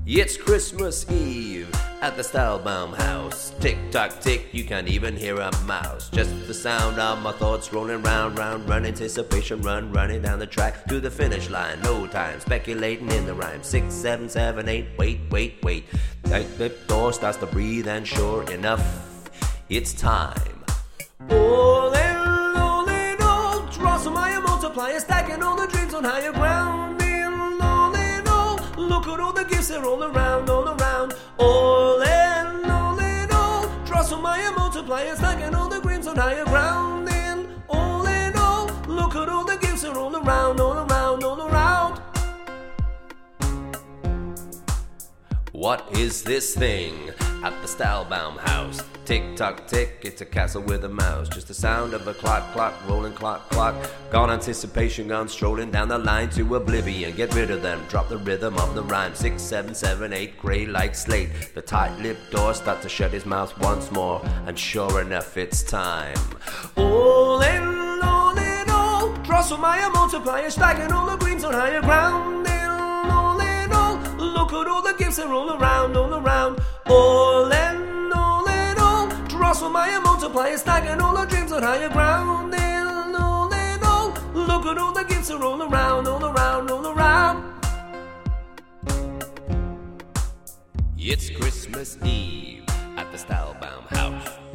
It's Christmas Eve at the Stylbaum house. Tick tock tick, you can't even hear a mouse. Just the sound of my thoughts rolling round, round, run, anticipation, run, running down the track to the finish line. No time speculating in the rhyme. 6, 7, 7, 8, wait. Tight-lipped door starts to breathe, and sure enough, it's time. All in all, draw some higher multiplier, stacking all the dreams on higher ground. Look at all the gifts that roll around, all around. All in all, draw some higher multipliers, stacking all the dreams on higher ground. And all in all, look at all the gifts that roll around, all around, all around. What is this thing at the Stylbaum house? Tick tock tick, it's a castle with a mouse. Just the sound of a clock, rolling clock. Gone anticipation, gone strolling down the line to oblivion. Get rid of them, drop the rhythm of the rhyme. 6, 7, 7, 8, gray like slate. The tight-lipped door starts to shut his mouth once more, and sure enough, it's time. All in all, draw some higher multiplier, stacking all the dreams on higher ground. And all in all, look at all the gifts that roll around, all around. All in all, draw some higher multiplier, stacking all the dreams on higher ground. And all in all, look at all the gifts that roll around, all around, all around. It's Christmas Eve at the Stylbaum house.